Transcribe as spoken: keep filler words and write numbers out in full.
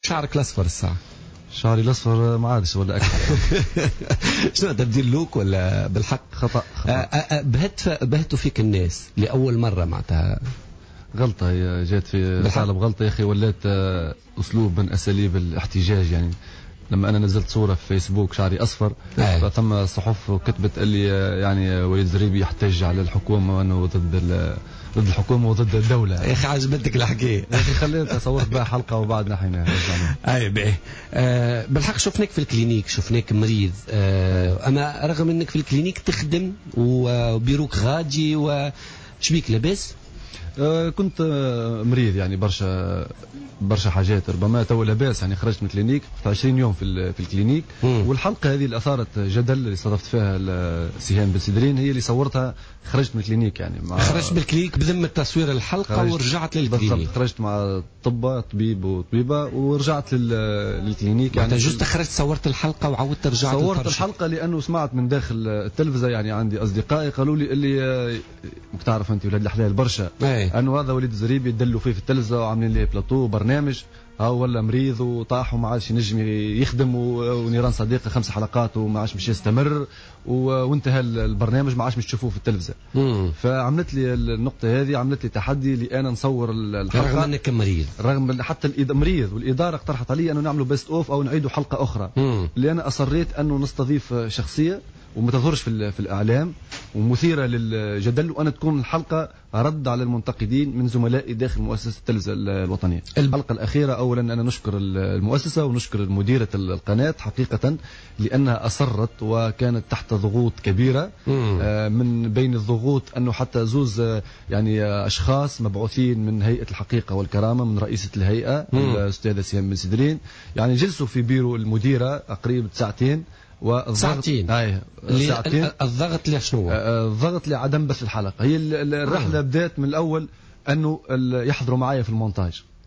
شعرك الاصفر الساعه؟ شعري الاصفر ما عادش ولا اكثر. شنو تبديل لوك ولا بالحق خطا, خطأ. بهت بهتوا فيك الناس لاول مره معناتها؟ غلطه هي جات في طالب غلطه يا اخي، ولات اسلوب من اساليب الاحتجاج. يعني لما انا نزلت صوره في فيسبوك شعري اصفر، فثم صحف وكتبت اللي يعني وليد زريبي يحتج على الحكومه وانه ضد ضد الحكومه وضد الدوله. يا اخي عجبتك الحكايه يا اخي خليت صورت بها حلقه وبعد نحيناها. اي باهي. آه بالحق شفناك في الكلينيك، شفناك مريض. آه اما رغم انك في الكلينيك تخدم وبيروك غادي وشبيك لاباس؟ آه كنت آه مريض يعني برشا برشا حاجات، ربما تو لاباس. يعني خرجت من الكلينيك في عشرين يوم في في الكلينيك. مم. والحلقه هذه اللي اثارت جدل اللي استضفت فيها سهام بن سدرين هي اللي صورتها. خرجت من الكلينيك يعني مع خرجت من الكلينيك بذمه تصوير الحلقه ورجعت للكلينيك. بالضبط، خرجت مع طبة طبيب وطبيبه ورجعت للكلينيك. يعني انت جوست خرجت صورت الحلقه وعودت رجعت؟ صورت الحلقه لانه سمعت من داخل التلفزه، يعني عندي اصدقائي قالوا لي اللي مك تعرف انت ولاد الحلال برشا انه هذا وليد الزريبي يدلوا فيه في التلفزه وعاملين ليه بلاطو برنامج، ها ولا مريض وطاح وما عادش ينجم يخدم، ونيران صديقه خمس حلقات وما عادش مش يستمر، وانتهى البرنامج ما عادش مش تشوفوه في التلفزه. مم. فعملت لي النقطه هذه، عملت لي تحدي لي انا نصور الحلقه رغم انك مريض، رغم حتى مريض، والاداره اقترحت علي انه نعملوا بيست اوف او نعيدوا حلقه اخرى. مم. اللي انا اصريت انه نستضيف شخصيه وما تظهرش في, في الاعلام ومثيره للجدل، وانا تكون الحلقه رد على المنتقدين من زملائي داخل مؤسسه التلفزه الوطنيه. الحلقه الاخيره اولا انا نشكر المؤسسه ونشكر مديره القناه حقيقه لانها اصرت وكانت تحت ضغوط كبيره. آه من بين الضغوط انه حتى زوز يعني اشخاص مبعوثين من هيئه الحقيقه والكرامه من رئيسه الهيئه الاستاذه سهام بن سدرين، يعني جلسوا في بيرو المديره تقريبا ساعتين ساعتين. اي ساعتين. الضغط ليه شنو؟ الضغط لعدم بث الحلقه. هي الرحله بدات من الاول انه يحضروا معايا في المونتاج.